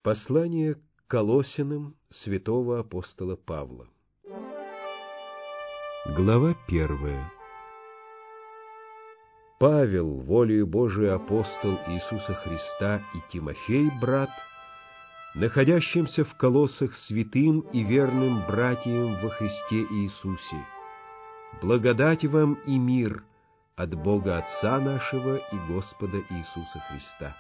Послание к Колоссянам святого апостола Павла. Глава 1. Павел, волею Божией апостол Иисуса Христа, и Тимофей, брат, находящимся в Колоссах святым и верным братьям во Христе Иисусе, благодать вам и мир от Бога Отца нашего и Господа Иисуса Христа.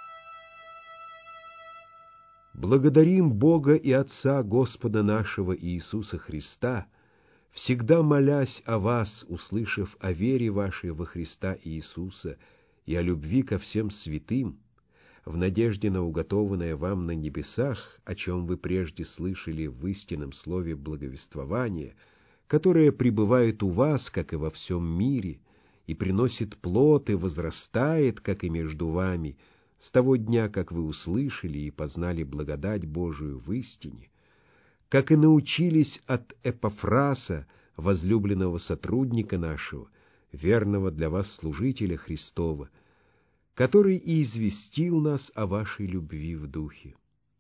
Благодарим Бога и Отца Господа нашего Иисуса Христа, всегда молясь о вас, услышав о вере вашей во Христа Иисуса и о любви ко всем святым, в надежде на уготованное вам на небесах, о чем вы прежде слышали в истинном слове благовествования, которое пребывает у вас, как и во всем мире, и приносит плод и возрастает, как и между вами, с того дня, как вы услышали и познали благодать Божию в истине, как и научились от Эпафраса, возлюбленного сотрудника нашего, верного для вас служителя Христова, который и известил нас о вашей любви в духе.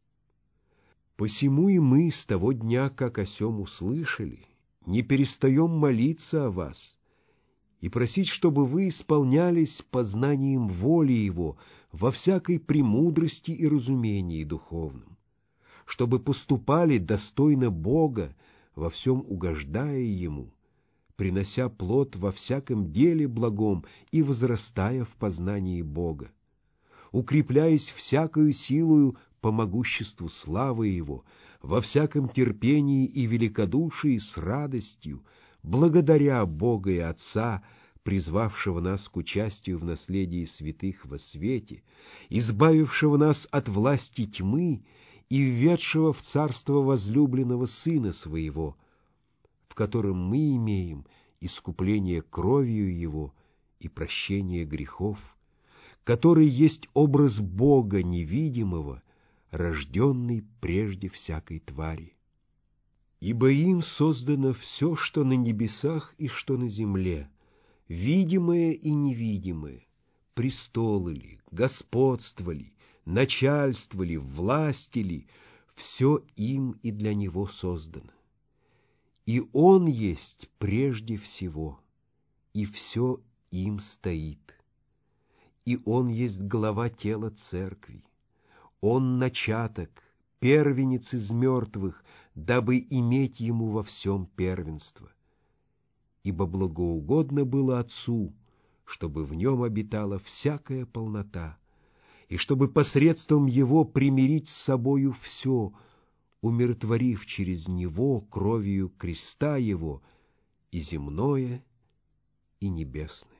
Посему и мы с того дня, как о сем услышали, не перестаем молиться о вас и просить, чтобы вы исполнялись познанием воли Его во всякой премудрости и разумении духовном, чтобы поступали достойно Бога, во всем угождая Ему, принося плод во всяком деле благом и возрастая в познании Бога, укрепляясь всякою силою по могуществу славы Его, во всяком терпении и великодушии с радостью, благодаря Бога и Отца, призвавшего нас к участию в наследии святых во свете, избавившего нас от власти тьмы и введшего в царство возлюбленного Сына Своего, в котором мы имеем искупление кровью Его и прощение грехов, который есть образ Бога невидимого, рожденный прежде всякой твари. Ибо им создано все, что на небесах и что на земле, видимое и невидимое, престолы ли, господства ли, начальства ли, власти ли, все им и для Него создано. И Он есть прежде всего, и все им стоит. И Он есть глава тела церкви. Он начаток, первенец из мертвых, дабы иметь Ему во всем первенство. Ибо благоугодно было Отцу, чтобы в Нем обитала всякая полнота, и чтобы посредством Его примирить с собою все, умиротворив через Него кровью креста Его и земное, и небесное.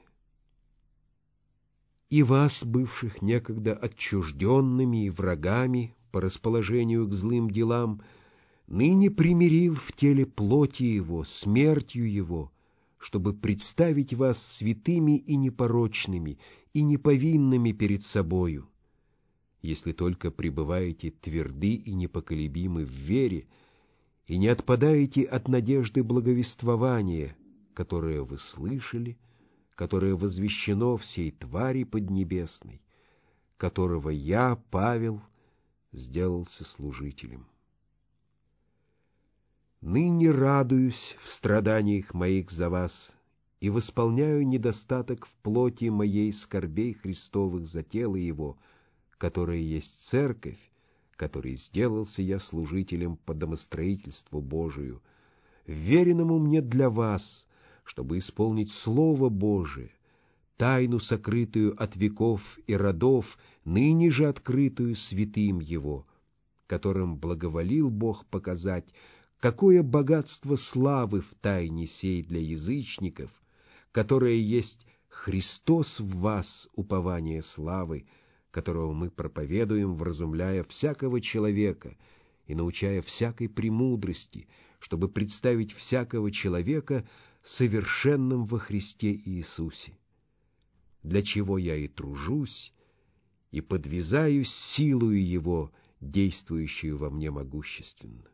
И вас, бывших некогда отчужденными и врагами по расположению к злым делам, ныне примирил в теле плоти Его, смертью Его, чтобы представить вас святыми и непорочными, и неповинными перед собою, если только пребываете тверды и непоколебимы в вере, и не отпадаете от надежды благовествования, которое вы слышали, которое возвещено всей твари поднебесной, которого я, Павел, сделался служителем. Ныне радуюсь в страданиях моих за вас и восполняю недостаток в плоти моей скорбей Христовых за тело Его, которое есть церковь, которой сделался я служителем по домостроительству Божию, веренному мне для вас, чтобы исполнить Слово Божие, тайну, сокрытую от веков и родов, ныне же открытую святым Его, которым благоволил Бог показать, какое богатство славы в тайне сей для язычников, которое есть Христос в вас, упование славы, которого мы проповедуем, вразумляя всякого человека и научая всякой премудрости, чтобы представить всякого человека совершенным во Христе Иисусе, для чего я и тружусь, и подвязаюсь силою Его, действующую во мне могущественно.